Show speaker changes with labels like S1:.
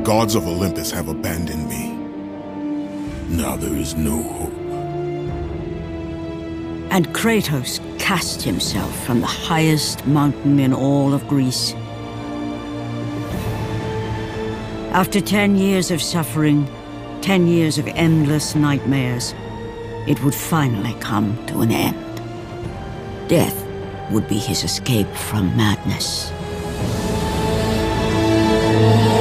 S1: gods of Olympus have abandoned me. Now there is no hope.
S2: And Kratos cast himself from the highest mountain in all of Greece. After 10 years of suffering, 10 years of endless nightmares, it would finally come to an end. Death would be his escape from madness.